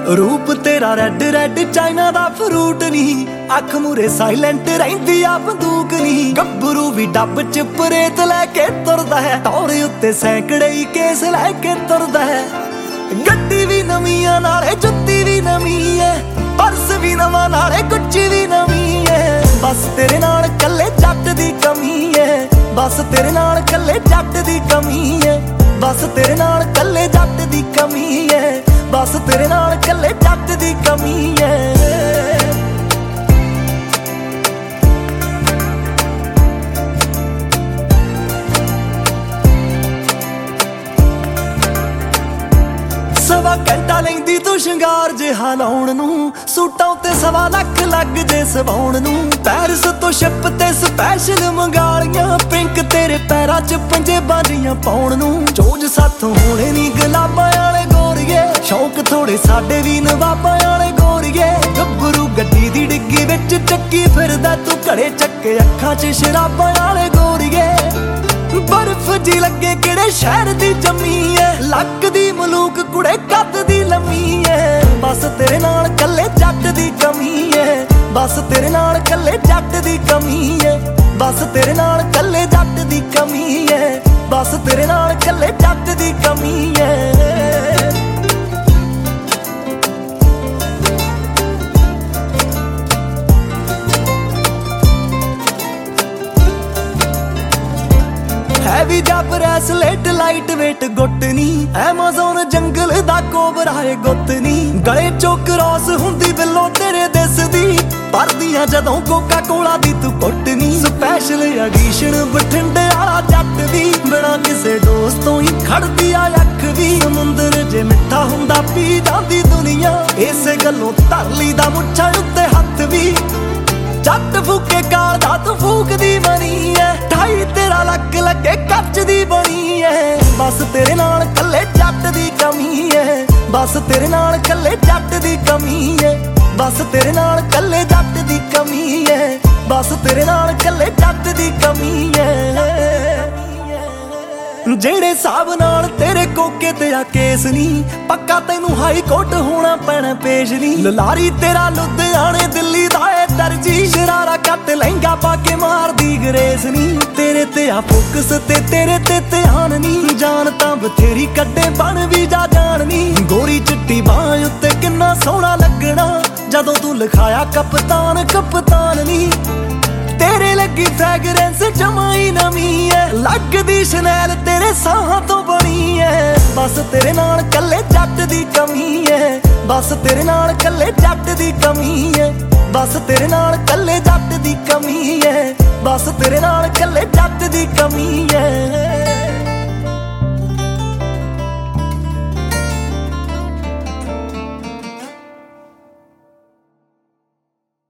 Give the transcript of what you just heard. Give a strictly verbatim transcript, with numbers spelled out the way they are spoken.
रूप तेरा red red China दा फ्रूट नी, अख मूरे साइलेंट रहिंदी आ बंदूक नी। गब्बरू भी डब च परेत लैके तुरदा है, टौरे उत्ते सैकड़े ही केस लैके तुरदा है। गड्डी भी नवीं आ नाले जुत्ती भी नवीं है, पर्स भी नवां नाले गुच्ची भी नवीं है। बस तेरे नाल कल्ले जट दी कमी है, बस तेरे नाल कल्ले जट दी कमी है, बस तेरे नाल कल्ले जट दी कमी है, बस तेरे नाल कल्ले जट दी कमी है। सवा घंटा लैंदी तू शंगार जिहा लाउण नूं, सूटां उत्ते सवा लख लग जे सवाउण नूं। पैरिस तो शिप ते स्पैशल मंगालियां, पिंक तेरे पैरां च पंजेबां जिहां पाउण नूं। चोज साथों होणे नी गुलाबां आले गोरीए, शौक थोड़े साडे भी नवाबां आले गोरीए। गब्बरू गड्डी दी डिग्गी विच चक्की फिरदा, तू घड़े चक्के अखां च शराबां आले गोरीए। बर्फ जी लगे किहड़े शहर दी जम्मी है, लक दी मलूक कुड़े कद दी लम्मी है। बस तेरे नाल कल्ले जट दी कमी है, बस तेरे नाल कल्ले जट दी कमी है, बस तेरे नाल कल्ले जट दी कमी है, बस तेरे नाल कल्ले जट दी कमी है। हैवी जा ब्रेसलेट लाइट वेट गुट नी, एमेज़ॉन जंगल दा कोबरा है गुत नी। गले चो क्रॉस हुंदी बिल्लो तेरे दिस दी, परदियां जदों कोका कोला दी तू कुट नी। स्पैशल एडिशन बठिंडे आला जट दी, बिना किसे दोस्त तो ही खड़दी आ अख दी। समुंदर जे मिठा हुंदा पी जांदी दुनिया, इसे गल्लों धर लीदा मुच्छां उत्ते हत्थ भी। जट फूके काल दा तू फूक दी बनी है, ढाई तेरा लक लगे कच दी बनी है। बस तेरे नाल कल्ले जट दी कमी है, बस तेरे नाल कल्ले जट दी कमी है, बस तेरे नाल कल्ले जट दी कमी है, बस तेरे नाल कल्ले जट दी कमी है। जेड़े साहब नाल तेरे कोके ते आ केस नी, पक्का तेनू हाई कोर्ट होना पैना पेश नी। ललारी तेरा लुधियाने दिल्ली दा ए दर्जी, शरारा कट लहंगा पाके मार दी ग्रेस नी। तेरे ते आ फोकस ते तेरे ते ध्यान नी, जान तां बथेरी कड्डे बन भी जा जान नी। गोरी चिट्टी बाह उत्ते किन्ना सोहना लगना, जदों तू लिखाया कप्तान कप्तान नी। तेरे लगी फ्रैगरेंस जमाई नवी है, लगदी शनैल तेरे साहां तो बनी है। बस तेरे नाल कल्ले जट दी कमी है, बस तेरे नाल कल्ले जट दी कमी है, बस तेरे नाल कल्ले जट दी कमी है, बस तेरे नाल कल्ले जट दी कमी है।